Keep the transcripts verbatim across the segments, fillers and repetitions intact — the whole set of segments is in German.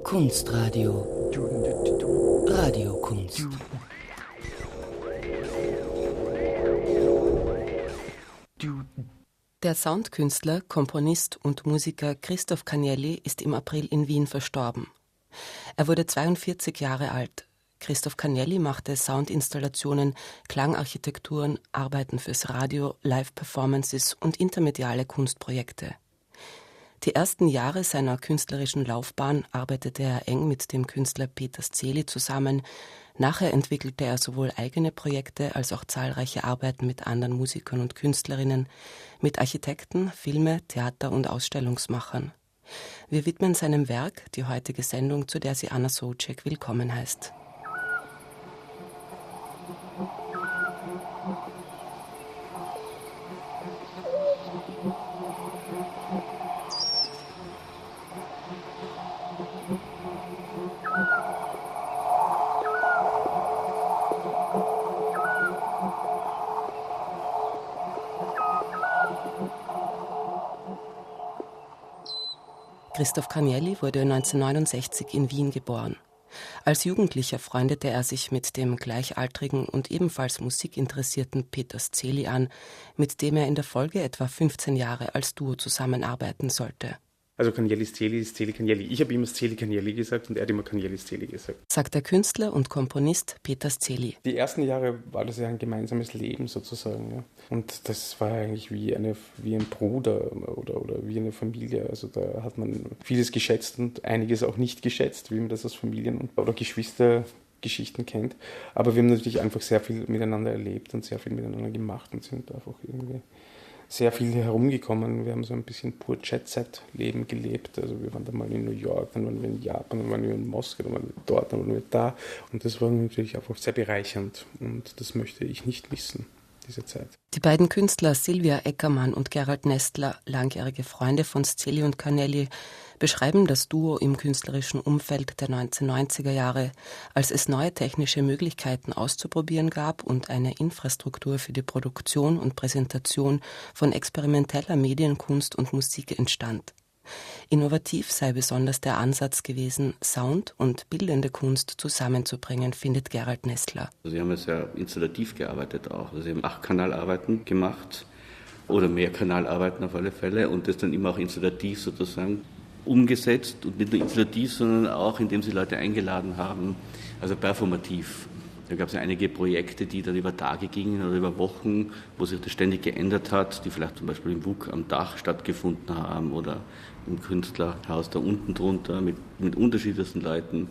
Kunstradio. Radiokunst. Der Soundkünstler, Komponist und Musiker Christoph Canielli ist im April in Wien verstorben. Er wurde zweiundvierzig Jahre alt. Christoph Canielli machte Soundinstallationen, Klangarchitekturen, Arbeiten fürs Radio, Live-Performances und intermediale Kunstprojekte. Die ersten Jahre seiner künstlerischen Laufbahn arbeitete er eng mit dem Künstler Peter Szeli zusammen. Nachher entwickelte er sowohl eigene Projekte als auch zahlreiche Arbeiten mit anderen Musikern und Künstlerinnen, mit Architekten, Filme-, Theater- und Ausstellungsmachern. Wir widmen seinem Werk die heutige Sendung, zu der sie Anna Soucek willkommen heißt. Christoph Canielli wurde neunzehnhundertneunundsechzig in Wien geboren. Als Jugendlicher freundete er sich mit dem gleichaltrigen und ebenfalls musikinteressierten Peter Szeli an, mit dem er in der Folge etwa fünfzehn Jahre als Duo zusammenarbeiten sollte. Also Canielli, Szeli, Szeli, Canielli. Ich habe immer Szeli, Canielli gesagt und er hat immer Canielli, Szeli gesagt. Sagt der Künstler und Komponist Peter Szeli. Die ersten Jahre war das ja ein gemeinsames Leben sozusagen. Ja. Und das war eigentlich wie, eine, wie ein Bruder oder, oder wie eine Familie. Also da hat man vieles geschätzt und einiges auch nicht geschätzt, wie man das aus Familien- oder Geschwistergeschichten kennt. Aber wir haben natürlich einfach sehr viel miteinander erlebt und sehr viel miteinander gemacht und sind einfach irgendwie sehr viel herumgekommen. Wir haben so ein bisschen pur Jet-Set-Leben gelebt. Also wir waren dann mal in New York, dann waren wir in Japan, dann waren wir in Moskau, dann waren wir dort, dann waren wir da. Und das war natürlich einfach sehr bereichernd. Und das möchte ich nicht missen, diese Zeit. Die beiden Künstler Sylvia Eckermann und Gerald Nestler, langjährige Freunde von Szeli und Canielli, beschreiben das Duo im künstlerischen Umfeld der neunzehnhundertneunziger Jahre, als es neue technische Möglichkeiten auszuprobieren gab und eine Infrastruktur für die Produktion und Präsentation von experimenteller Medienkunst und Musik entstand. Innovativ sei besonders der Ansatz gewesen, Sound und bildende Kunst zusammenzubringen, findet Gerald Nestler. Sie haben ja sehr installativ gearbeitet auch. Also sie haben Acht-Kanalarbeiten gemacht oder Mehrkanalarbeiten auf alle Fälle und das dann immer auch installativ sozusagen umgesetzt und nicht nur installativ, sondern auch, indem sie Leute eingeladen haben, also performativ. Da gab es ja einige Projekte, die dann über Tage gingen oder über Wochen, wo sich das ständig geändert hat, die vielleicht zum Beispiel im W U K am Dach stattgefunden haben oder im Künstlerhaus da unten drunter mit, mit unterschiedlichsten Leuten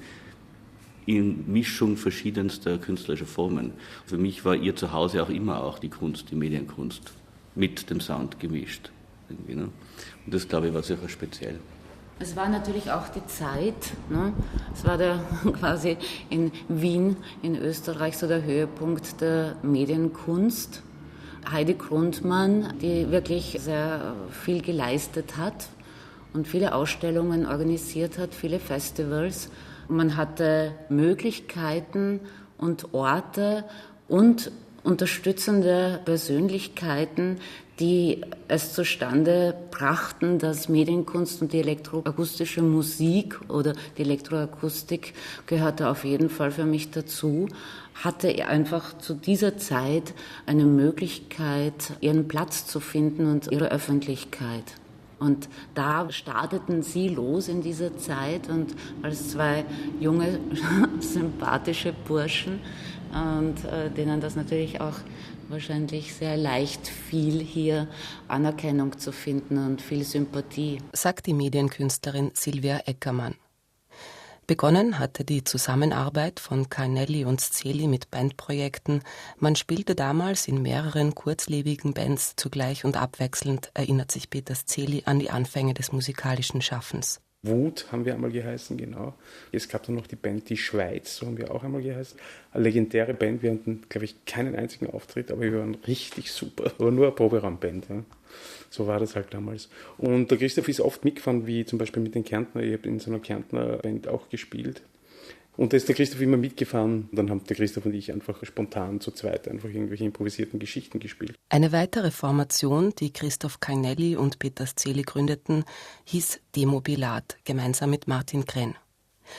in Mischung verschiedenster künstlerischer Formen. Für mich war ihr Zuhause auch immer auch die Kunst, die Medienkunst, mit dem Sound gemischt. Irgendwie, ne? Und das, glaube ich, war sicher speziell. Es war natürlich auch die Zeit, ne? Es war der, quasi in Wien, in Österreich, so der Höhepunkt der Medienkunst. Heidi Grundmann, die wirklich sehr viel geleistet hat und viele Ausstellungen organisiert hat, viele Festivals. Man hatte Möglichkeiten und Orte und unterstützende Persönlichkeiten, die es zustande brachten, dass Medienkunst und die elektroakustische Musik oder die Elektroakustik gehörte auf jeden Fall für mich dazu, hatte einfach zu dieser Zeit eine Möglichkeit, ihren Platz zu finden und ihre Öffentlichkeit. Und da starteten sie los in dieser Zeit und als zwei junge, sympathische Burschen und äh, denen das natürlich auch wahrscheinlich sehr leicht fiel, hier Anerkennung zu finden und viel Sympathie. Sagt die Medienkünstlerin Sylvia Eckermann. Begonnen hatte die Zusammenarbeit von Canielli und Szeli mit Bandprojekten. Man spielte damals in mehreren kurzlebigen Bands zugleich und abwechselnd, erinnert sich Peter Szeli an die Anfänge des musikalischen Schaffens. Wut haben wir einmal geheißen, genau. Es gab dann noch die Band Die Schweiz, so haben wir auch einmal geheißen. Eine legendäre Band, wir hatten, glaube ich, keinen einzigen Auftritt, aber wir waren richtig super. Aber nur eine Proberaumband, ja. So war das halt damals. Und der Christoph ist oft mitgefahren, wie zum Beispiel mit den Kärntner. Ich habe in so einer Kärntner Band auch gespielt. Und da ist der Christoph immer mitgefahren. Dann haben der Christoph und ich einfach spontan zu zweit einfach irgendwelche improvisierten Geschichten gespielt. Eine weitere Formation, die Christoph Canielli und Peter Szeli gründeten, hieß Demobilat, gemeinsam mit Martin Krenn.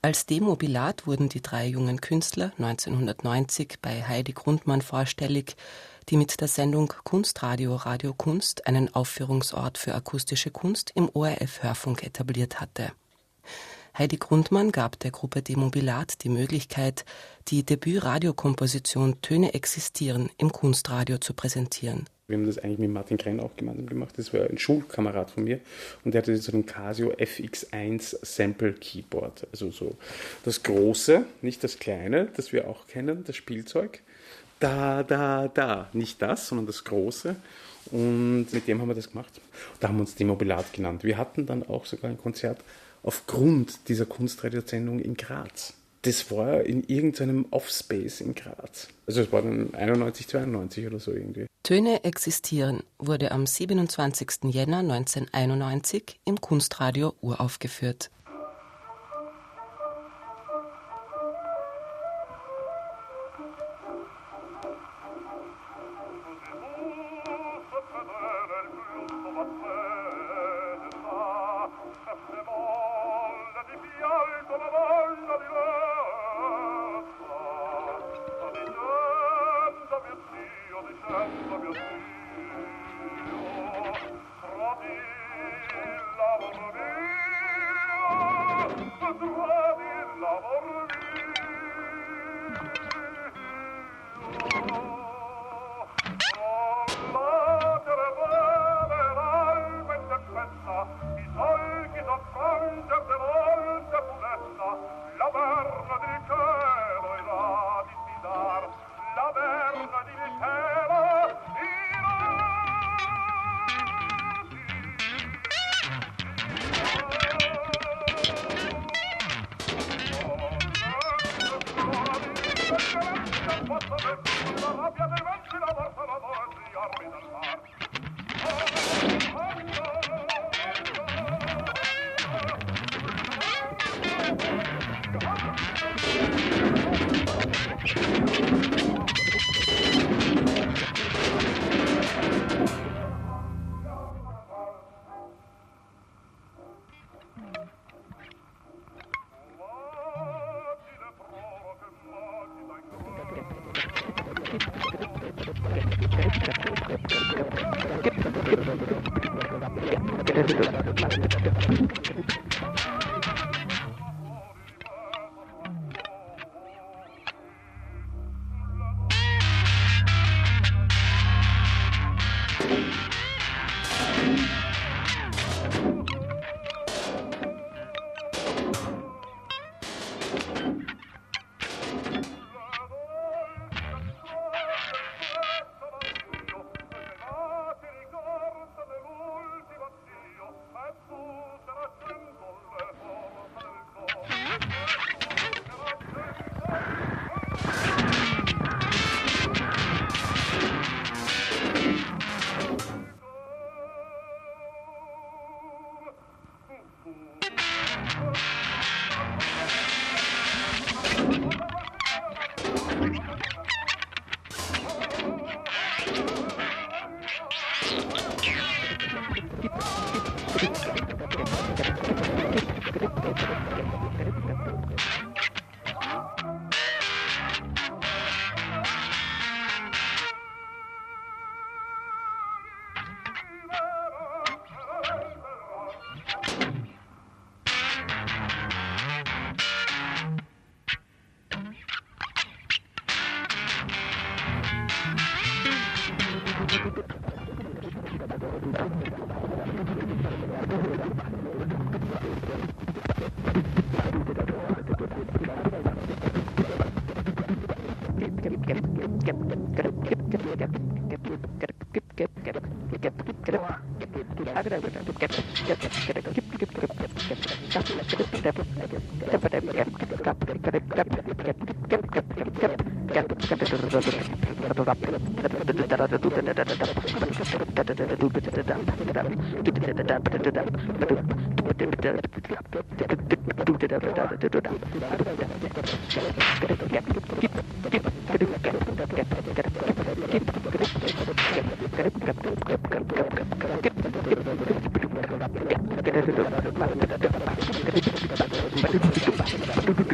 Als Demobilat wurden die drei jungen Künstler neunzehnhundertneunzig bei Heidi Grundmann vorstellig, die mit der Sendung Kunstradio Radio Kunst einen Aufführungsort für akustische Kunst im O R F-Hörfunk etabliert hatte. Heidi Grundmann gab der Gruppe Demobilat die Möglichkeit, die Debüt-Radiokomposition Töne existieren im Kunstradio zu präsentieren. Wir haben das eigentlich mit Martin Krenn auch gemeinsam gemacht. Das war ein Schulkamerad von mir und der hatte so ein Casio F X eins Sample Keyboard. Also so das große, nicht das kleine, das wir auch kennen, das Spielzeug. Da, da, da. Nicht das, sondern das große. Und mit dem haben wir das gemacht. Da haben wir uns Demobilat genannt. Wir hatten dann auch sogar ein Konzert aufgrund dieser Kunstradiosendung in Graz. Das war in irgendeinem Offspace in Graz. Also es war dann einundneunzig, zweiundneunzig oder so irgendwie. Töne existieren wurde am siebenundzwanzigsten Jänner neunzehnhunderteinundneunzig im Kunstradio uraufgeführt. Get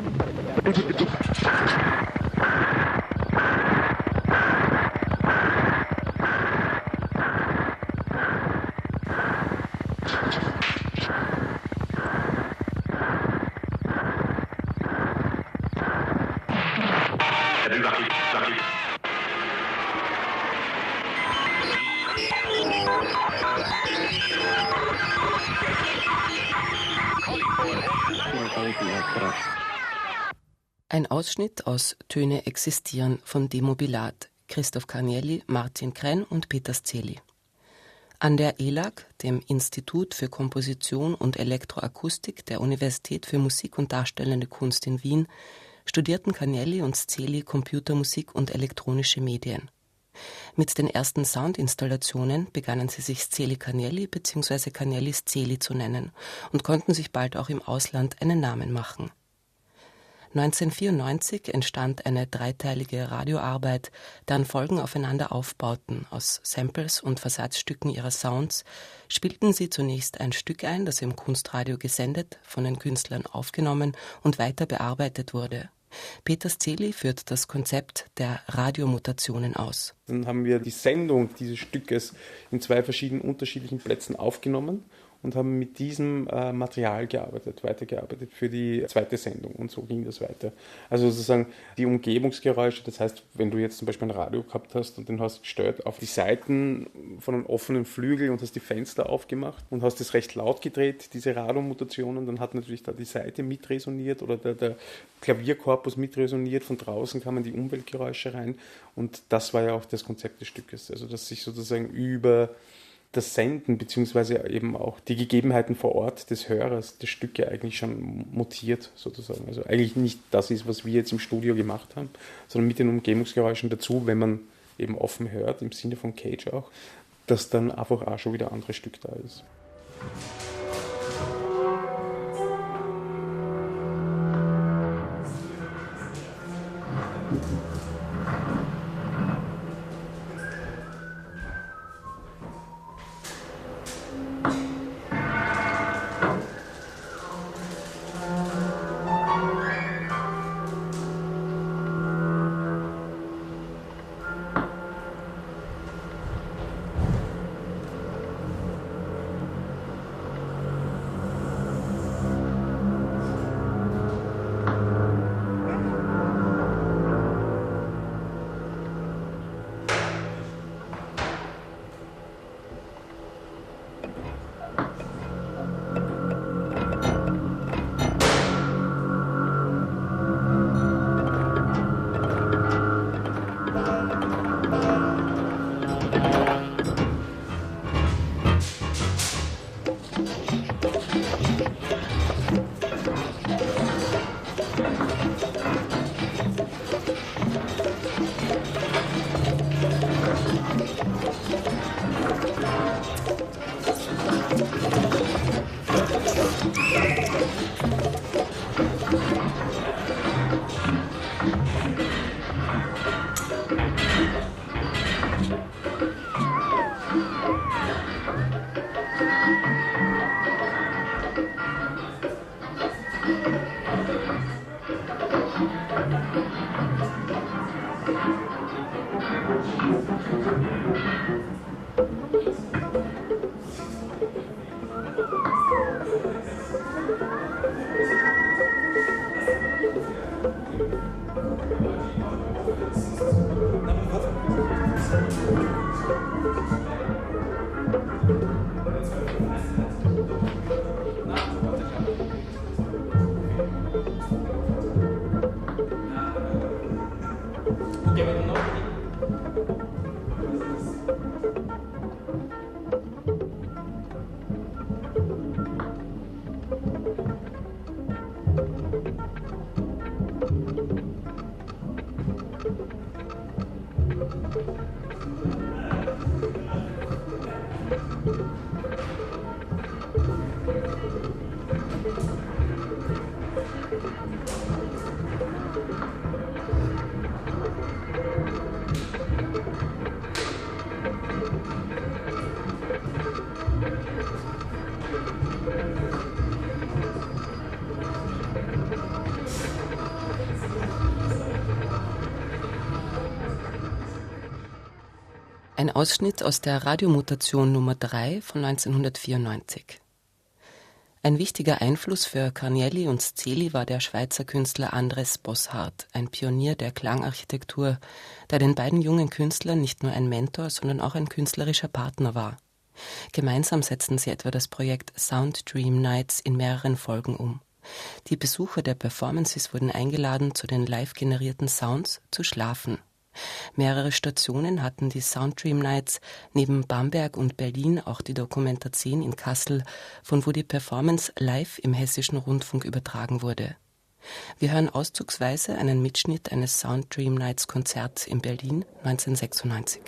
Ein Ausschnitt aus Töne existieren von Demobilat, Christoph Canieli, Martin Krenn und Peter Szeli. An der E L A G, dem Institut für Komposition und Elektroakustik der Universität für Musik und Darstellende Kunst in Wien, studierten Canieli und Szeli Computermusik und elektronische Medien. Mit den ersten Soundinstallationen begannen sie sich Szeli Canieli bzw. Canieli Szeli zu nennen und konnten sich bald auch im Ausland einen Namen machen. neunzehnhundertvierundneunzig entstand eine dreiteilige Radioarbeit, deren Folgen aufeinander aufbauten. Aus Samples und Versatzstücken ihrer Sounds spielten sie zunächst ein Stück ein, das im Kunstradio gesendet, von den Künstlern aufgenommen und weiter bearbeitet wurde. Peter Szeli führt das Konzept der Radiomutationen aus. Dann haben wir die Sendung dieses Stückes in zwei verschiedenen unterschiedlichen Plätzen aufgenommen und haben mit diesem äh, Material gearbeitet, weitergearbeitet für die zweite Sendung, und so ging das weiter. Also sozusagen die Umgebungsgeräusche, das heißt, wenn du jetzt zum Beispiel ein Radio gehabt hast und den hast gestellt auf die Seiten von einem offenen Flügel und hast die Fenster aufgemacht und hast das recht laut gedreht, diese Radiomutationen, dann hat natürlich da die Seite mitresoniert oder der, der Klavierkorpus mitresoniert, von draußen kamen die Umweltgeräusche rein, und das war ja auch das Konzept des Stückes, also dass sich sozusagen über das Senden beziehungsweise eben auch die Gegebenheiten vor Ort des Hörers das Stück ja eigentlich schon mutiert sozusagen. Also eigentlich nicht das ist, was wir jetzt im Studio gemacht haben, sondern mit den Umgebungsgeräuschen dazu, wenn man eben offen hört, im Sinne von Cage auch, dass dann einfach auch schon wieder ein anderes Stück da ist. Ein Ausschnitt aus der Radiomutation Nummer drei von neunzehnhundertvierundneunzig. Ein wichtiger Einfluss für Carnielli und Szeli war der Schweizer Künstler Andres Bosshardt, ein Pionier der Klangarchitektur, der den beiden jungen Künstlern nicht nur ein Mentor, sondern auch ein künstlerischer Partner war. Gemeinsam setzten sie etwa das Projekt Sound Dream Nights in mehreren Folgen um. Die Besucher der Performances wurden eingeladen, zu den live generierten Sounds zu schlafen. Mehrere Stationen hatten die Sound Dream Nights, neben Bamberg und Berlin auch die Documenta zehn in Kassel, von wo die Performance live im Hessischen Rundfunk übertragen wurde. Wir hören auszugsweise einen Mitschnitt eines Sound Dream Nights Konzerts in Berlin neunzehnhundertsechsundneunzig.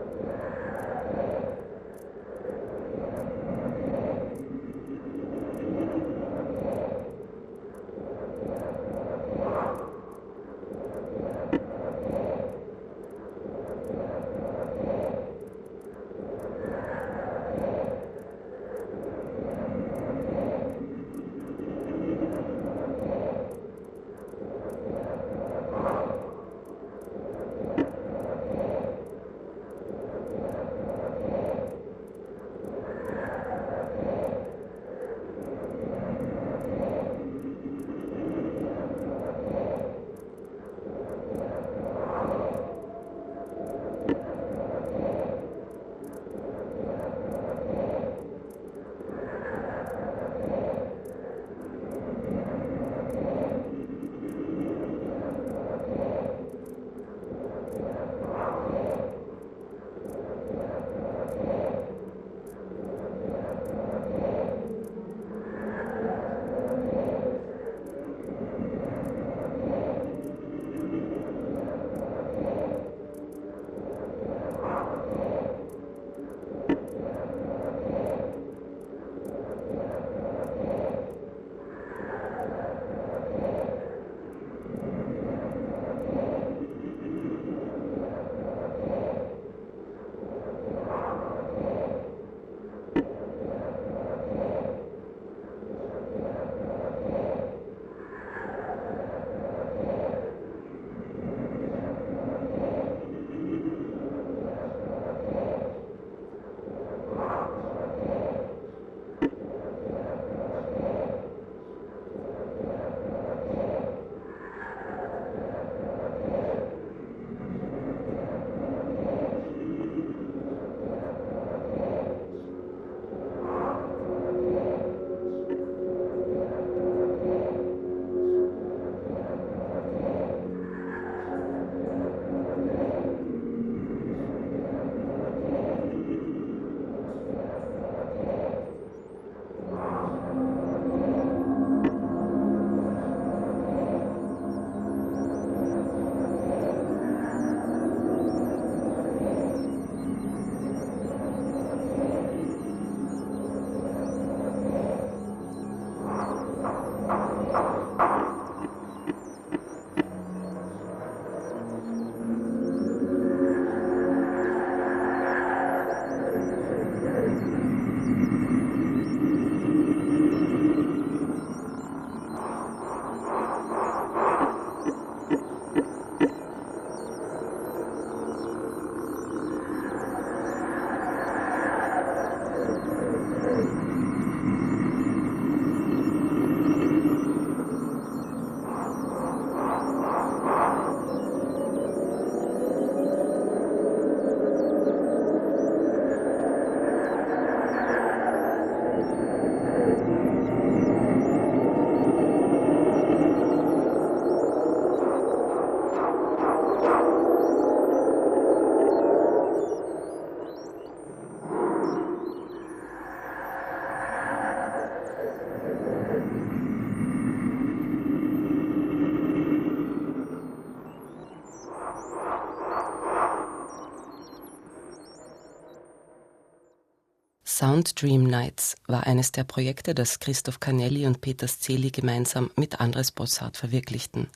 Sound Dream Nights war eines der Projekte, das Christoph Carnielli und Peter Szeli gemeinsam mit Andres Bosshardt verwirklichten.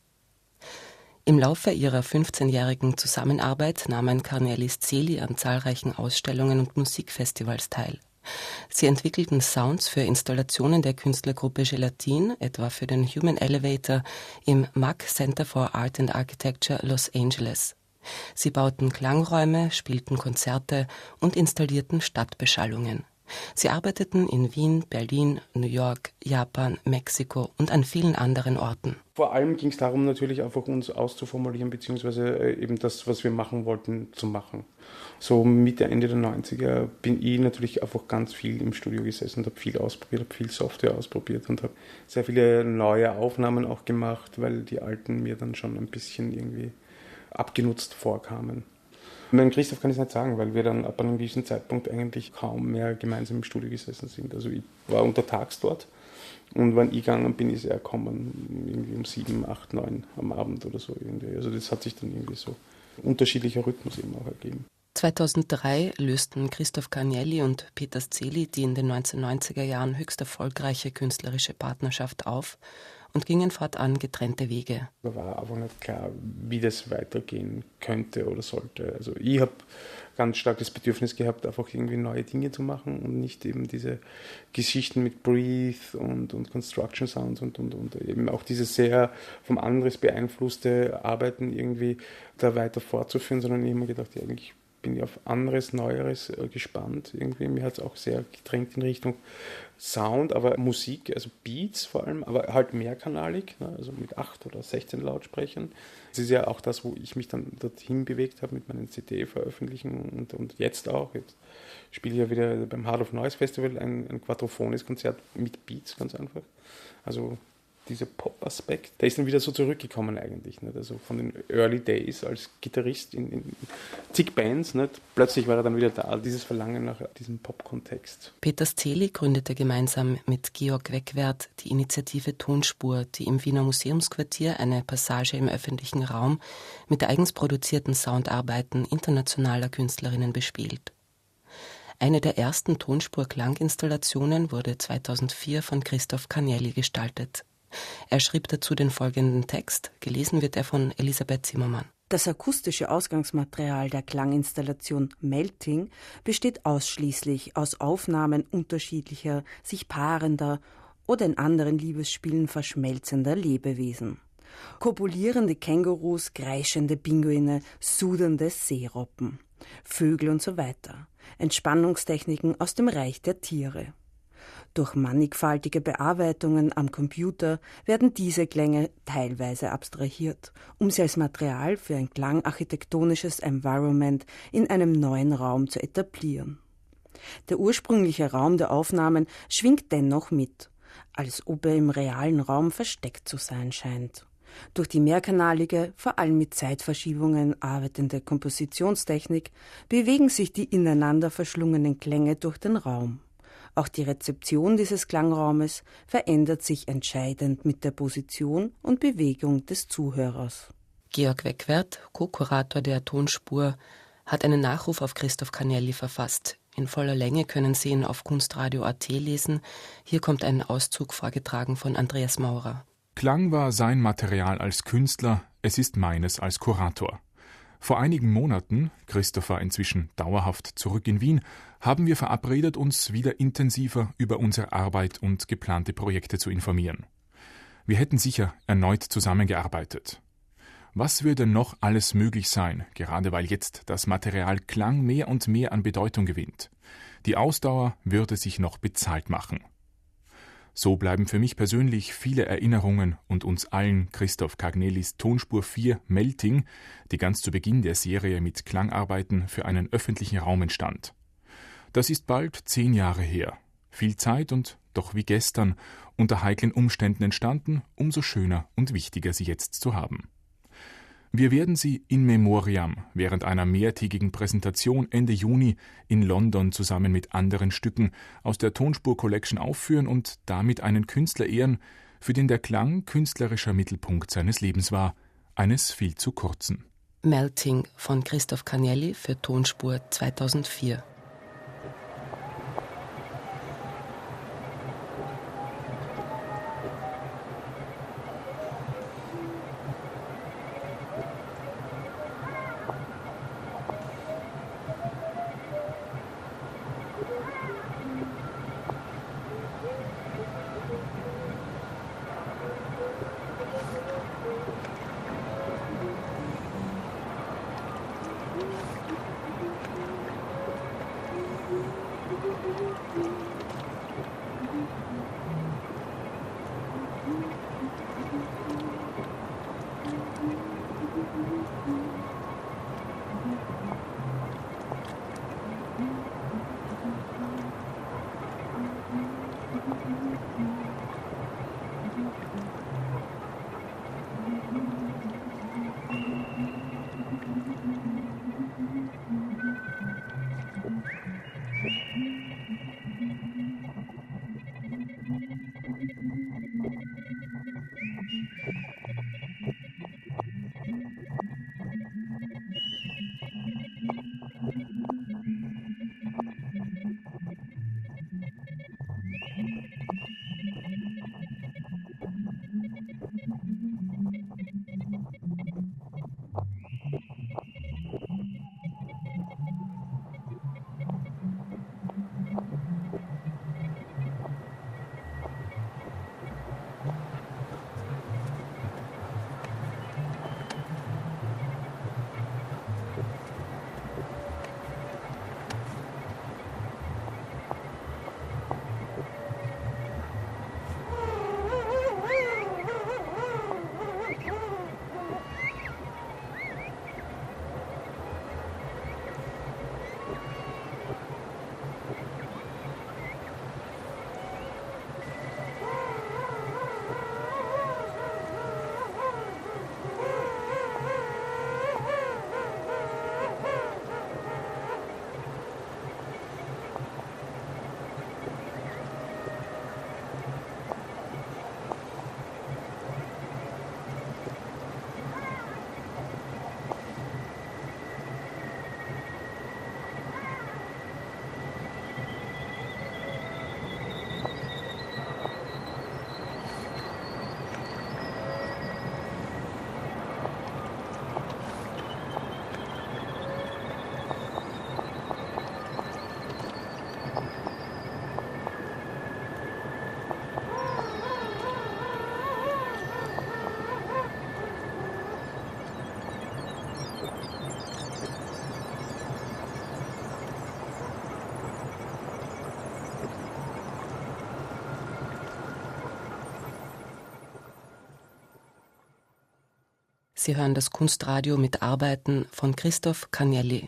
Im Laufe ihrer fünfzehnjährigen Zusammenarbeit nahmen Carnielli Szeli an zahlreichen Ausstellungen und Musikfestivals teil. Sie entwickelten Sounds für Installationen der Künstlergruppe Gelatin, etwa für den Human Elevator im M A C Center for Art and Architecture Los Angeles. Sie bauten Klangräume, spielten Konzerte und installierten Stadtbeschallungen. Sie arbeiteten in Wien, Berlin, New York, Japan, Mexiko und an vielen anderen Orten. Vor allem ging es darum, natürlich einfach uns auszuformulieren, beziehungsweise eben das, was wir machen wollten, zu machen. So Mitte, Ende der neunziger bin ich natürlich einfach ganz viel im Studio gesessen und habe viel ausprobiert, habe viel Software ausprobiert und habe sehr viele neue Aufnahmen auch gemacht, weil die alten mir dann schon ein bisschen irgendwie abgenutzt vorkamen. Mit Christoph kann ich es nicht sagen, weil wir dann ab einem gewissen Zeitpunkt eigentlich kaum mehr gemeinsam im Studio gesessen sind. Also ich war untertags dort und wenn ich gegangen bin, ist er gekommen, irgendwie um sieben, acht, neun am Abend oder so irgendwie. Also das hat sich dann irgendwie so unterschiedlicher Rhythmus eben auch ergeben. zweitausenddrei lösten Christoph Canielli und Peter Szeli die in den neunzehnhundertneunziger Jahren höchst erfolgreiche künstlerische Partnerschaft auf und gingen fortan getrennte Wege. Da war einfach nicht klar, wie das weitergehen könnte oder sollte. Also ich habe ganz stark das Bedürfnis gehabt, einfach irgendwie neue Dinge zu machen und nicht eben diese Geschichten mit Breathe und, und Construction Sounds und, und, und eben auch dieses sehr vom Andres beeinflusste Arbeiten irgendwie da weiter fortzuführen, sondern ich habe mir gedacht, ja, eigentlich bin ich auf anderes, Neueres äh, gespannt. Irgendwie, mir hat es auch sehr gedrängt in Richtung Sound, aber Musik, also Beats vor allem, aber halt mehrkanalig, ne, also mit acht oder sechzehn Lautsprechern. Das ist ja auch das, wo ich mich dann dorthin bewegt habe mit meinen C D-Veröffentlichungen und, und jetzt auch. Jetzt spiele ich ja wieder beim Heart of Noise Festival ein, ein Quatrophones-Konzert mit Beats, ganz einfach. Also dieser Pop-Aspekt, der ist dann wieder so zurückgekommen eigentlich. Nicht? Also von den Early Days als Gitarrist in, in zig Bands, nicht? Plötzlich war er dann wieder da, dieses Verlangen nach diesem Pop-Kontext. Peter Szeli gründete gemeinsam mit Georg Weckwert die Initiative Tonspur, die im Wiener Museumsquartier eine Passage im öffentlichen Raum mit eigens produzierten Soundarbeiten internationaler Künstlerinnen bespielt. Eine der ersten Tonspur-Klanginstallationen wurde zweitausendvier von Christoph Canielli gestaltet. Er schrieb dazu den folgenden Text, gelesen wird er von Elisabeth Zimmermann. Das akustische Ausgangsmaterial der Klanginstallation Melting besteht ausschließlich aus Aufnahmen unterschiedlicher, sich paarender oder in anderen Liebesspielen verschmelzender Lebewesen. Kopulierende Kängurus, kreischende Pinguine, sudernde Seeroppen, Vögel und so weiter. Entspannungstechniken aus dem Reich der Tiere. Durch mannigfaltige Bearbeitungen am Computer werden diese Klänge teilweise abstrahiert, um sie als Material für ein klangarchitektonisches Environment in einem neuen Raum zu etablieren. Der ursprüngliche Raum der Aufnahmen schwingt dennoch mit, als ob er im realen Raum versteckt zu sein scheint. Durch die mehrkanalige, vor allem mit Zeitverschiebungen arbeitende Kompositionstechnik bewegen sich die ineinander verschlungenen Klänge durch den Raum. Auch die Rezeption dieses Klangraumes verändert sich entscheidend mit der Position und Bewegung des Zuhörers. Georg Weckwert, Co-Kurator der Tonspur, hat einen Nachruf auf Christoph Canielli verfasst. In voller Länge können Sie ihn auf kunstradio punkt at lesen. Hier kommt ein Auszug vorgetragen von Andreas Maurer. Klang war sein Material als Künstler, es ist meines als Kurator. Vor einigen Monaten, Christopher inzwischen dauerhaft zurück in Wien, haben wir verabredet, uns wieder intensiver über unsere Arbeit und geplante Projekte zu informieren. Wir hätten sicher erneut zusammengearbeitet. Was würde noch alles möglich sein, gerade weil jetzt das Material Klang mehr und mehr an Bedeutung gewinnt? Die Ausdauer würde sich noch bezahlt machen. So bleiben für mich persönlich viele Erinnerungen und uns allen Christoph Caniellis Tonspur vier Melting, die ganz zu Beginn der Serie mit Klangarbeiten für einen öffentlichen Raum entstand. Das ist bald zehn Jahre her. Viel Zeit und doch wie gestern, unter heiklen Umständen entstanden, umso schöner und wichtiger sie jetzt zu haben. Wir werden sie in memoriam während einer mehrtägigen Präsentation Ende Juni in London zusammen mit anderen Stücken aus der Tonspur Collection aufführen und damit einen Künstler ehren, für den der Klang künstlerischer Mittelpunkt seines Lebens war, eines viel zu kurzen. Melting von Christoph Canielli für Tonspur zweitausendvier. Sie hören das Kunstradio mit Arbeiten von Christoph Canelli.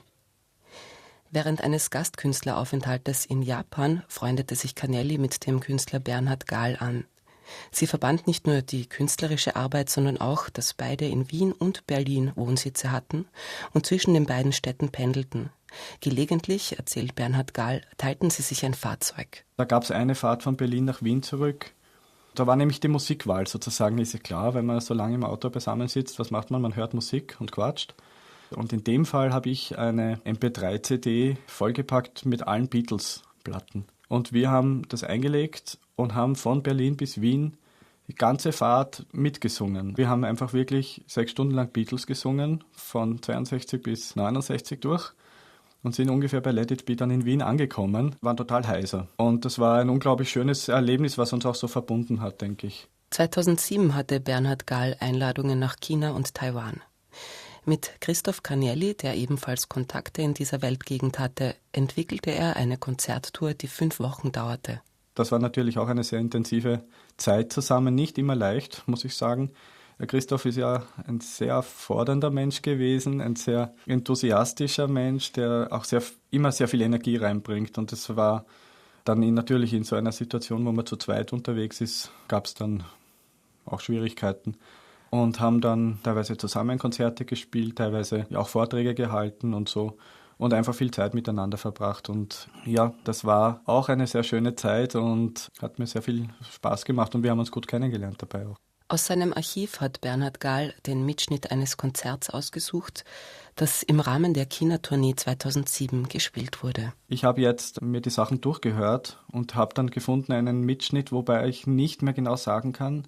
Während eines Gastkünstleraufenthaltes in Japan freundete sich Canelli mit dem Künstler Bernhard Gahl an. Sie verband nicht nur die künstlerische Arbeit, sondern auch, dass beide in Wien und Berlin Wohnsitze hatten und zwischen den beiden Städten pendelten. Gelegentlich, erzählt Bernhard Gahl, teilten sie sich ein Fahrzeug. Da gab es eine Fahrt von Berlin nach Wien zurück. Da war nämlich die Musikwahl sozusagen, ist ja klar, wenn man so lange im Auto beisammen sitzt, was macht man? Man hört Musik und quatscht. Und in dem Fall habe ich eine M P drei C D vollgepackt mit allen Beatles-Platten. Und wir haben das eingelegt und haben von Berlin bis Wien die ganze Fahrt mitgesungen. Wir haben einfach wirklich sechs Stunden lang Beatles gesungen, von zweiundsechzig bis neunundsechzig durch. Und sind ungefähr bei Let It Be dann in Wien angekommen, waren total heiser. Und das war ein unglaublich schönes Erlebnis, was uns auch so verbunden hat, denke ich. zweitausendsieben hatte Bernhard Gahl Einladungen nach China und Taiwan. Mit Christoph Canelli, der ebenfalls Kontakte in dieser Weltgegend hatte, entwickelte er eine Konzerttour, die fünf Wochen dauerte. Das war natürlich auch eine sehr intensive Zeit zusammen, nicht immer leicht, muss ich sagen. Christoph ist ja ein sehr fordernder Mensch gewesen, ein sehr enthusiastischer Mensch, der auch sehr, immer sehr viel Energie reinbringt. Und das war dann in, natürlich in so einer Situation, wo man zu zweit unterwegs ist, gab es dann auch Schwierigkeiten. Und haben dann teilweise zusammen Konzerte gespielt, teilweise auch Vorträge gehalten und so. Und einfach viel Zeit miteinander verbracht. Und ja, das war auch eine sehr schöne Zeit und hat mir sehr viel Spaß gemacht. Und wir haben uns gut kennengelernt dabei auch. Aus seinem Archiv hat Bernhard Gahl den Mitschnitt eines Konzerts ausgesucht, das im Rahmen der China-Tournee zweitausendsieben gespielt wurde. Ich habe jetzt mir die Sachen durchgehört und habe dann gefunden einen Mitschnitt, wobei ich nicht mehr genau sagen kann,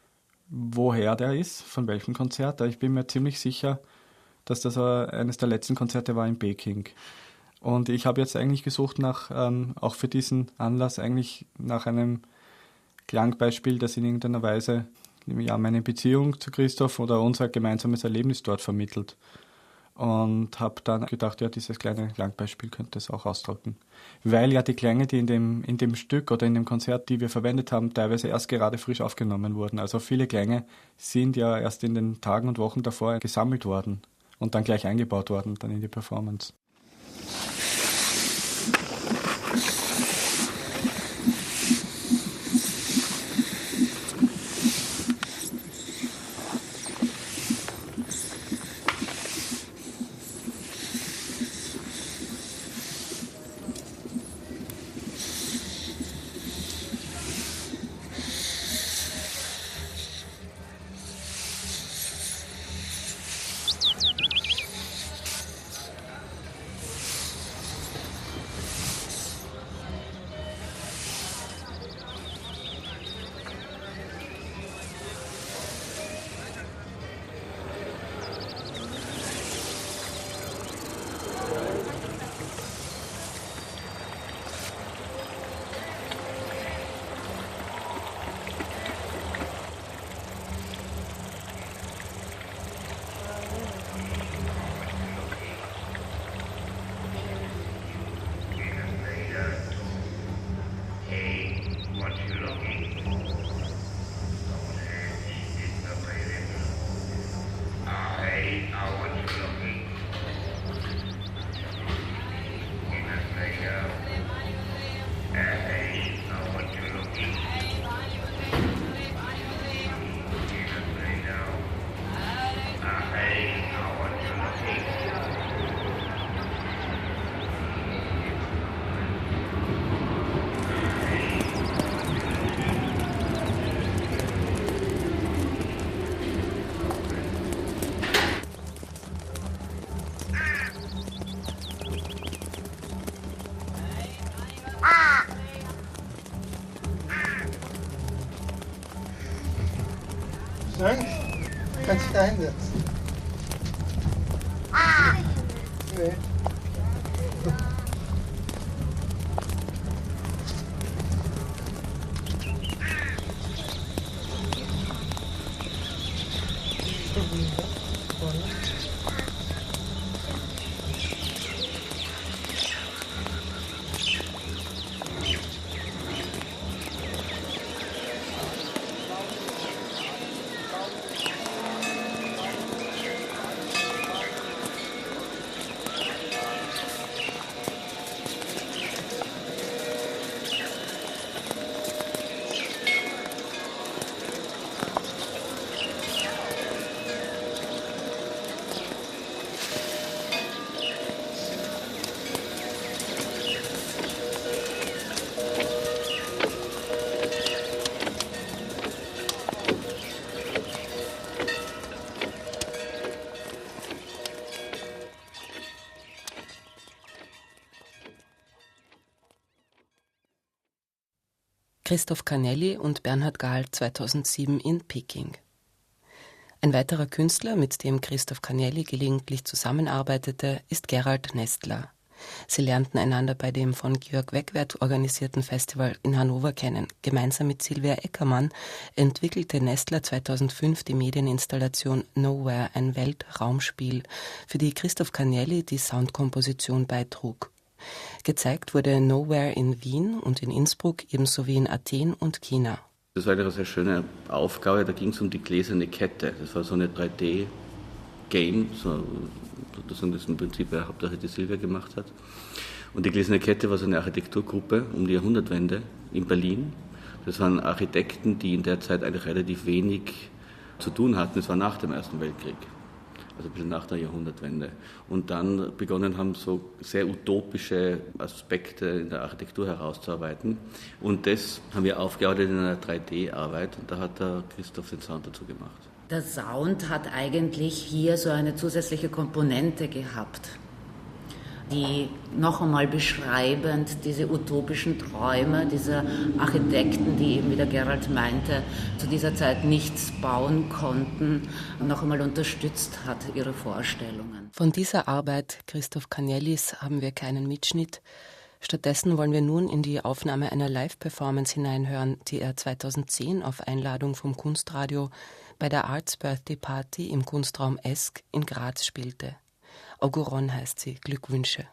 woher der ist, von welchem Konzert. Ich bin mir ziemlich sicher, dass das eines der letzten Konzerte war in Peking. Und ich habe jetzt eigentlich gesucht nach, ähm, auch für diesen Anlass, eigentlich nach einem Klangbeispiel, das in irgendeiner Weise ja, meine Beziehung zu Christoph oder unser gemeinsames Erlebnis dort vermittelt. Und habe dann gedacht, ja, dieses kleine Klangbeispiel könnte es auch ausdrücken. Weil ja die Klänge, die in dem, in dem Stück oder in dem Konzert, die wir verwendet haben, teilweise erst gerade frisch aufgenommen wurden. Also viele Klänge sind ja erst in den Tagen und Wochen davor gesammelt worden und dann gleich eingebaut worden, dann in die Performance. Nein? Kannst dich da hinsetzen? Nee. Christoph Canelli und Bernhard Gahl zweitausendsieben in Peking. Ein weiterer Künstler, mit dem Christoph Canelli gelegentlich zusammenarbeitete, ist Gerald Nestler. Sie lernten einander bei dem von Georg Wegwert organisierten Festival in Hannover kennen. Gemeinsam mit Silvia Eckermann entwickelte Nestler zweitausendfünf die Medieninstallation Nowhere, ein Weltraumspiel, für die Christoph Canelli die Soundkomposition beitrug. Gezeigt wurde Nowhere in Wien und in Innsbruck, ebenso wie in Athen und China. Das war eine sehr schöne Aufgabe, da ging es um die gläserne Kette. Das war so eine drei D-Game, so, das ist im Prinzip eine Hauptsache, die Silvia gemacht hat. Und die gläserne Kette war so eine Architekturgruppe um die Jahrhundertwende in Berlin. Das waren Architekten, die in der Zeit eigentlich relativ wenig zu tun hatten. Das war nach dem Ersten Weltkrieg, also ein bisschen nach der Jahrhundertwende. Und dann begonnen haben, so sehr utopische Aspekte in der Architektur herauszuarbeiten. Und das haben wir aufgearbeitet in einer drei D-Arbeit. Und da hat der Christoph den Sound dazu gemacht. Der Sound hat eigentlich hier so eine zusätzliche Komponente gehabt, die noch einmal beschreibend diese utopischen Träume dieser Architekten, die eben, wie der Gerald meinte, zu dieser Zeit nichts bauen konnten, noch einmal unterstützt hat, ihre Vorstellungen. Von dieser Arbeit Christoph Canellis haben wir keinen Mitschnitt. Stattdessen wollen wir nun in die Aufnahme einer Live-Performance hineinhören, die er zweitausendzehn auf Einladung vom Kunstradio bei der Arts Birthday Party im Kunstraum Esk in Graz spielte. Auguron heißt sie. Glückwünsche.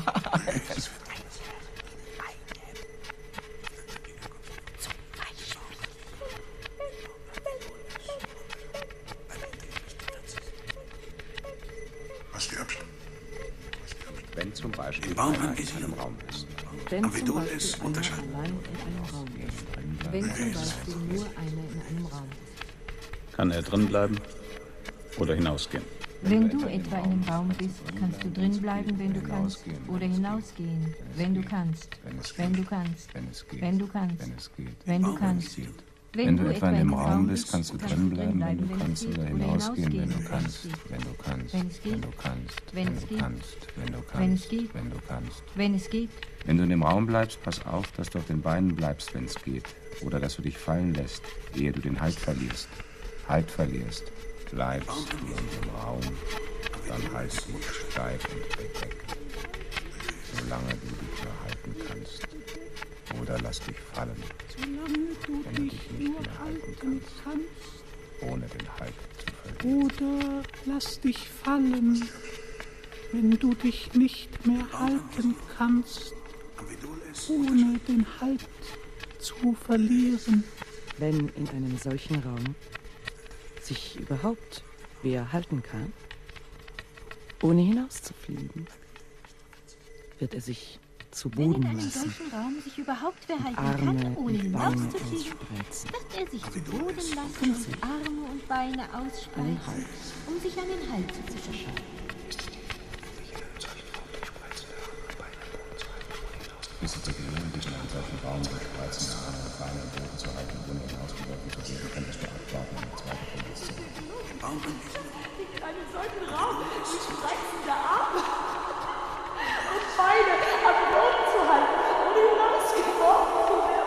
Was die Abstand? Wenn zum Beispiel im Baum einer ist in einem Raum ist. Am Vedol ist unterscheiden. Wenn zum Beispiel nur einer in einem Raum ist. Kann er drin bleiben oder hinausgehen? Wenn du etwa in einem Raum bist, kannst du drin bleiben, wenn du kannst, oder hinausgehen, wenn du kannst, wenn du kannst, wenn du kannst, wenn du kannst. Wenn du etwa in dem Raum bist, kannst du drin bleiben, wenn du kannst, oder hinausgehen, wenn du kannst, wenn du kannst, wenn du kannst, wenn du kannst, wenn du kannst, wenn du kannst. Wenn es geht. Wenn du in dem Raum bleibst, pass auf, dass du auf den Beinen bleibst, wenn es geht, oder dass du dich fallen lässt, ehe du den Halt verlierst. Halt verlierst. Bleibst wie in dem Raum, dann halt dich steif und weg, solange du dich mehr halten kannst. Oder lass dich fallen, wenn du dich nicht mehr halten kannst, ohne den Halt zu verlieren. Oder lass dich fallen, wenn du dich nicht mehr halten kannst, ohne den Halt zu verlieren. Wenn in einem solchen Raum sich überhaupt wer halten kann, ohne hinauszufliegen, wird er sich zu Boden Wenn in einem lassen. solchen Raum sich überhaupt wer halten Arme kann, ohne und Beine hinauszufliegen, ausspreizen. wird er sich zu Boden lassen und Arme und Beine ausspreizen, um sich einen Halt zu verschaffen. Bis sie zur Gehirn zwischen einem solchen Raum mit spreizenden Arme und Beine im Boden zu halten, ohne hinausgeworfen zu werden, könntest du abwarten, eine zweite Position. In einem solchen Raum die spreizende Arme und Beine am Boden zu halten, ohne hinausgeworfen zu werden.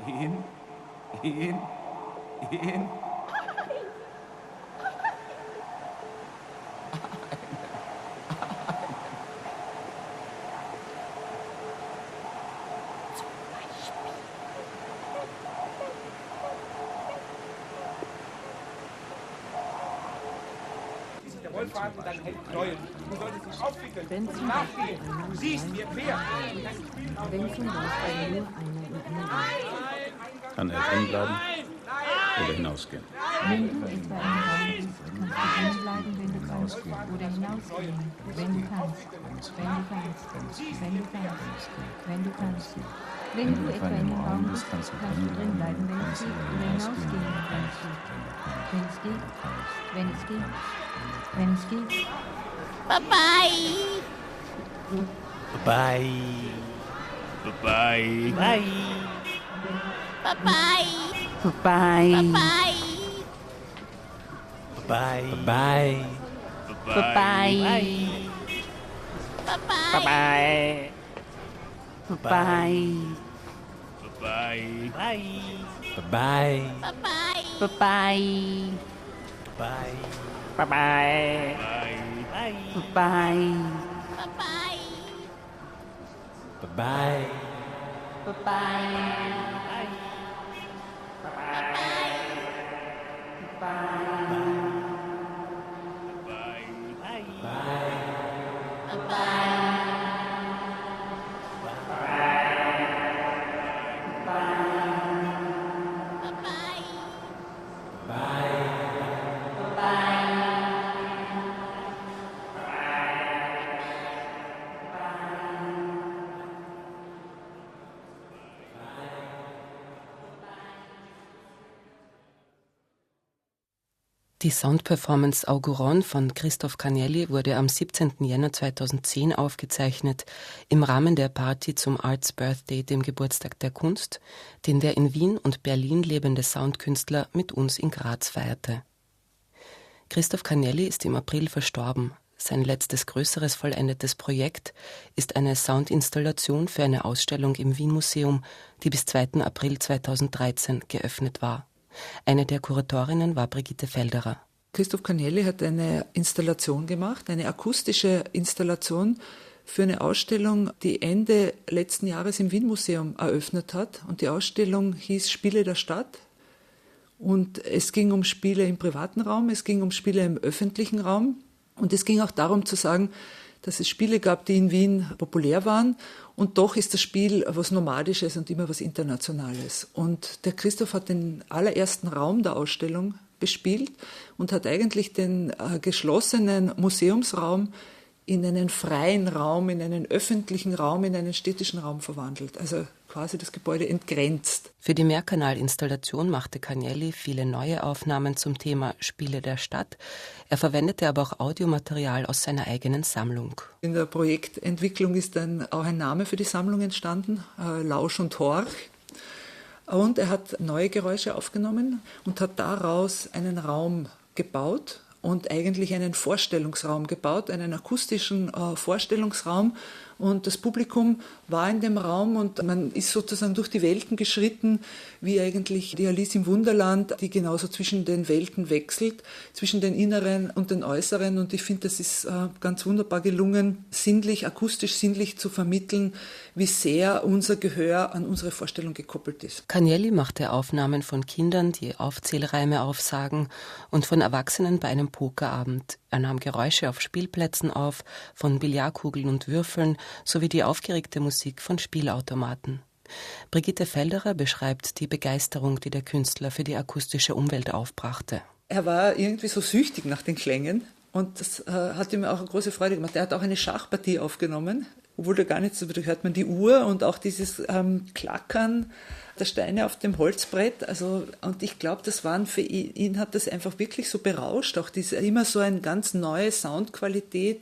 In, in, in. Wollfaden, dann hält Knäuel. Du solltest dich aufwickeln und nachgehen. Du siehst, wie er quer. Wenn zum Beispiel nur einer in einer Kann er drin bleiben oder hinausgehen? Wenn du etwa im Raum bist, kannst du drin bleiben, wenn du kannst, oder hinausgehen, wenn du kannst, wenn du kannst, wenn du kannst, wenn du kannst. Wenn du etwa in einem Raum bist, kannst du drin bleiben, wenn es geht, oder hinausgehen, wenn es geht. Wenn es geht, wenn es geht, wenn es geht. Bye-bye. Bye. Bye. Bye. Bye-bye. Bye. Bye-bye. Bye. Bye. Bye-bye. Bye. Bye-bye. Bye. Bye-bye. Bye. Bye-bye. Bye. Bye-bye. Bye. Bye-bye. Bye. Bye-bye. Die Soundperformance Auguron von Christoph Canielli wurde am siebzehnten Jänner zweitausendzehn aufgezeichnet im Rahmen der Party zum Arts Birthday, dem Geburtstag der Kunst, den der in Wien und Berlin lebende Soundkünstler mit uns in Graz feierte. Christoph Canielli ist im April verstorben. Sein letztes größeres vollendetes Projekt ist eine Soundinstallation für eine Ausstellung im Wien-Museum, die bis zweiten April zweitausenddreizehn geöffnet war. Eine der Kuratorinnen war Brigitte Felderer. Christoph Canielli hat eine Installation gemacht, eine akustische Installation für eine Ausstellung, die Ende letzten Jahres im Wien-Museum eröffnet hat. Und die Ausstellung hieß Spiele der Stadt. Und es ging um Spiele im privaten Raum, es ging um Spiele im öffentlichen Raum. Und es ging auch darum zu sagen, dass es Spiele gab, die in Wien populär waren. Und doch ist das Spiel was Nomadisches und immer was Internationales. Und der Christoph hat den allerersten Raum der Ausstellung bespielt und hat eigentlich den äh, geschlossenen Museumsraum in einen freien Raum, in einen öffentlichen Raum, in einen städtischen Raum verwandelt. Also quasi das Gebäude entgrenzt. Für die Mehrkanalinstallation machte Canielli viele neue Aufnahmen zum Thema Spiele der Stadt. Er verwendete aber auch Audiomaterial aus seiner eigenen Sammlung. In der Projektentwicklung ist dann auch ein Name für die Sammlung entstanden, äh, Lausch und Horch. Und er hat neue Geräusche aufgenommen und hat daraus einen Raum gebaut und eigentlich einen Vorstellungsraum gebaut, einen akustischen äh, Vorstellungsraum. Und das Publikum war in dem Raum und man ist sozusagen durch die Welten geschritten, wie eigentlich die Alice im Wunderland, die genauso zwischen den Welten wechselt, zwischen den inneren und den äußeren. Und ich finde, das ist äh, ganz wunderbar gelungen, sinnlich, akustisch sinnlich zu vermitteln, wie sehr unser Gehör an unsere Vorstellung gekoppelt ist. Canielli machte Aufnahmen von Kindern, die Aufzählreime aufsagen, und von Erwachsenen bei einem Pokerabend. Er nahm Geräusche auf Spielplätzen auf, von Billardkugeln und Würfeln, sowie die aufgeregte Musik von Spielautomaten. Brigitte Felderer beschreibt die Begeisterung, die der Künstler für die akustische Umwelt aufbrachte. Er war irgendwie so süchtig nach den Klängen und das äh, hat ihm auch eine große Freude gemacht. Er hat auch eine Schachpartie aufgenommen, obwohl da gar nichts, da hört man die Uhr und auch dieses ähm, Klackern der Steine auf dem Holzbrett. Also, und ich glaube, das waren für ihn, ihn hat das einfach wirklich so berauscht. Auch diese, immer so eine ganz neue Soundqualität,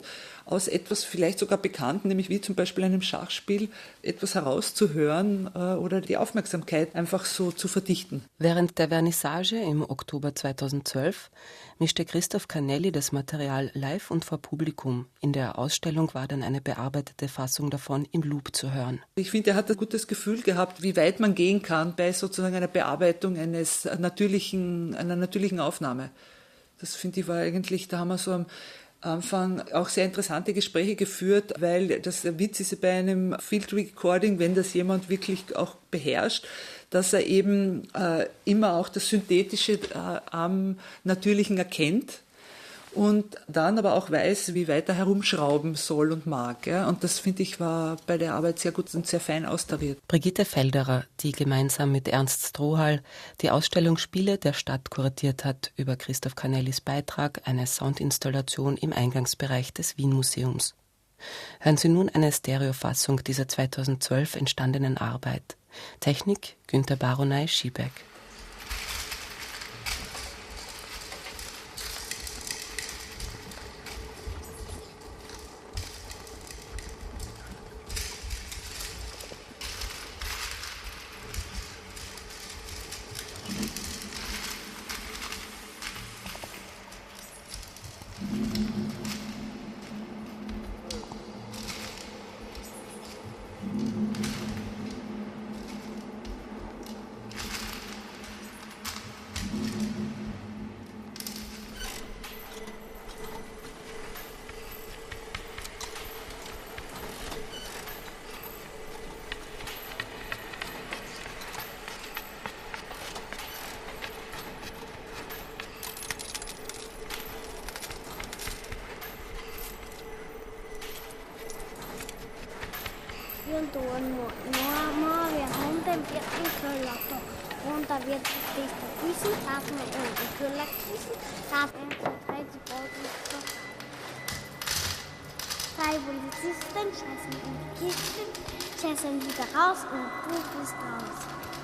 aus etwas vielleicht sogar Bekannten, nämlich wie zum Beispiel einem Schachspiel, etwas herauszuhören äh, oder die Aufmerksamkeit einfach so zu verdichten. Während der Vernissage im Oktober zweitausendzwölf mischte Christoph Canelli das Material live und vor Publikum. In der Ausstellung war dann eine bearbeitete Fassung davon im Loop zu hören. Ich finde, er hat ein gutes Gefühl gehabt, wie weit man gehen kann bei sozusagen einer Bearbeitung eines natürlichen, einer natürlichen Aufnahme. Das finde ich war eigentlich, da haben wir so am Anfang auch sehr interessante Gespräche geführt, weil das der Witz ist bei einem Field Recording, wenn das jemand wirklich auch beherrscht, dass er eben äh, immer auch das Synthetische äh, am Natürlichen erkennt und dann aber auch weiß, wie weit er herumschrauben soll und mag. Ja? Und das, finde ich, war bei der Arbeit sehr gut und sehr fein austariert. Brigitte Felderer, die gemeinsam mit Ernst Strohal die Ausstellung Spiele der Stadt kuratiert hat, über Christoph Canellis Beitrag, eine Soundinstallation im Eingangsbereich des Wien-Museums. Hören Sie nun eine Stereofassung dieser zweitausendzwölf entstandenen Arbeit. Technik Günter Baronay, Schiebeck. Yön tuon nuo maavia hontempi kyllä monta viettistä kysyn, taas me onkin kyllä kysyn, taas ensin kaikki poltista. Freiwillig System, scheißen in die Kiste, scheißen wieder raus und du bist raus.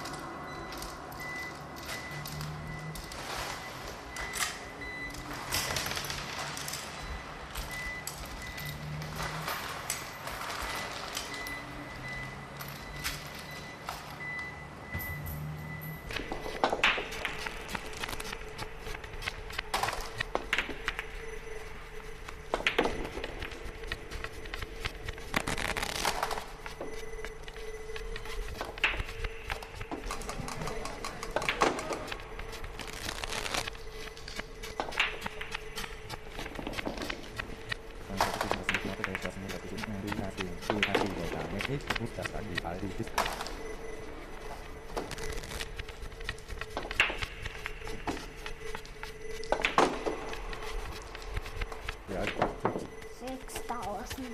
sechstausend.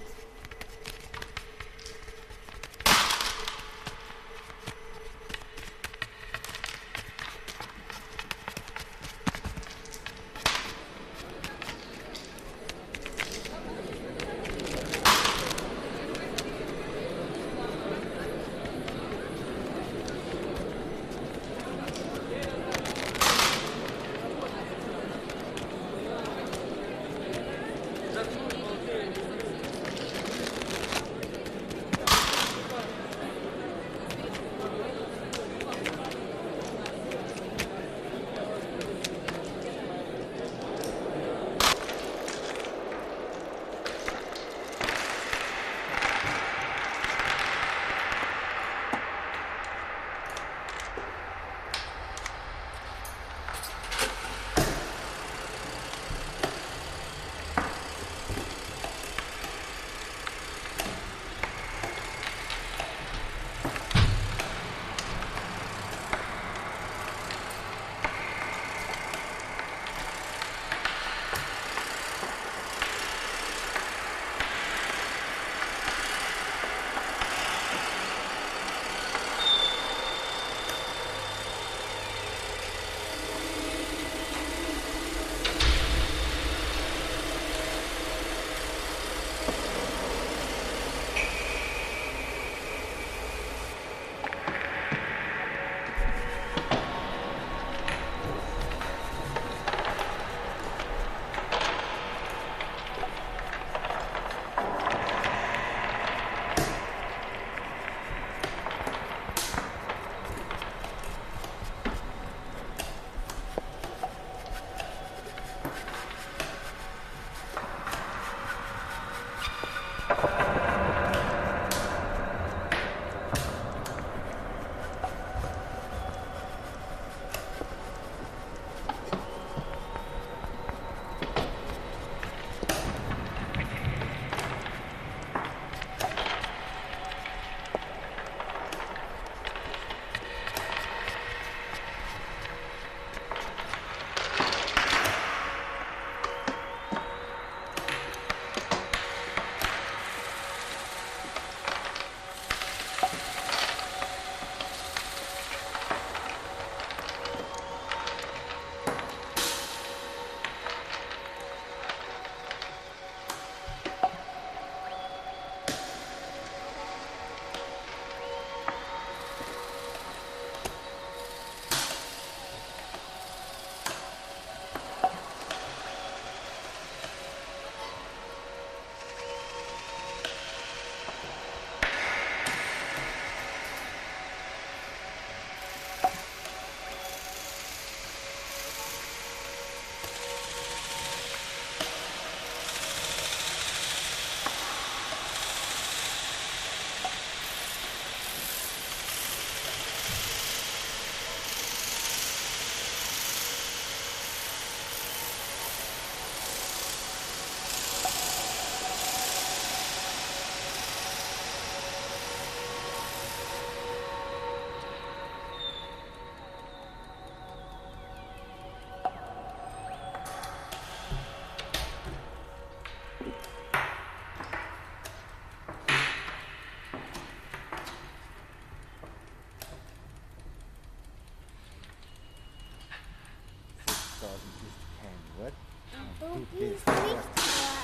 Du bist nicht wert.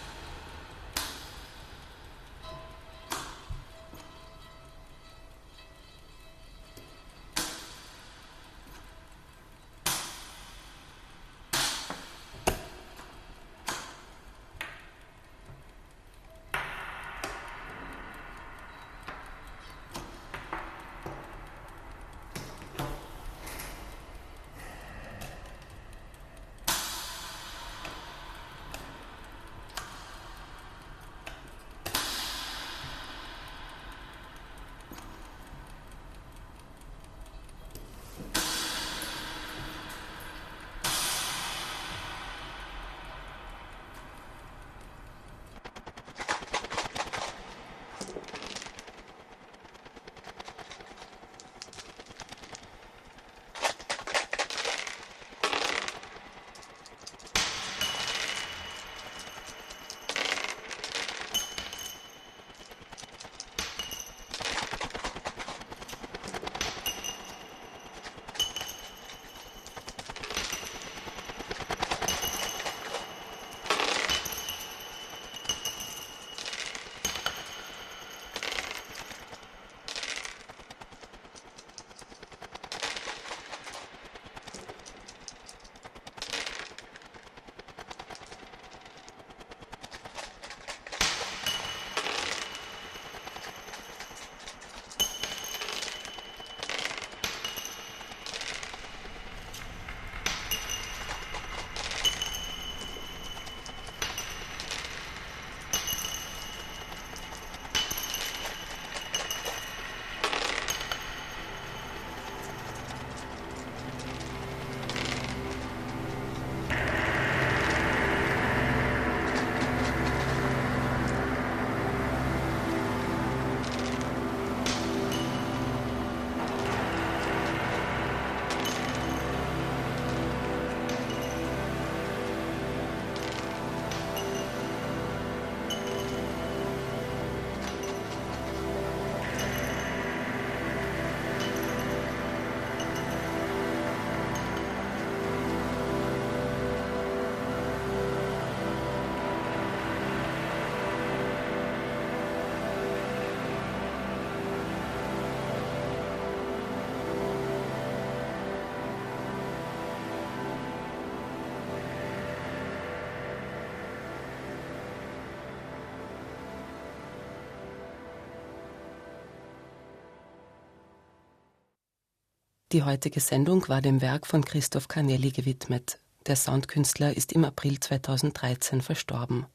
Die heutige Sendung war dem Werk von Christoph Canelli gewidmet. Der Soundkünstler ist im April zweitausenddreizehn verstorben.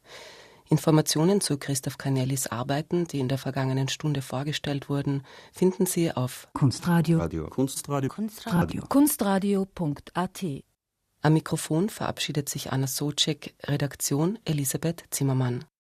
Informationen zu Christoph Canellis Arbeiten, die in der vergangenen Stunde vorgestellt wurden, finden Sie auf Kunstradio. Radio. Kunstradio. Kunstradio. Kunstradio punkt a t. Am Mikrofon verabschiedet sich Anna Socek, Redaktion Elisabeth Zimmermann.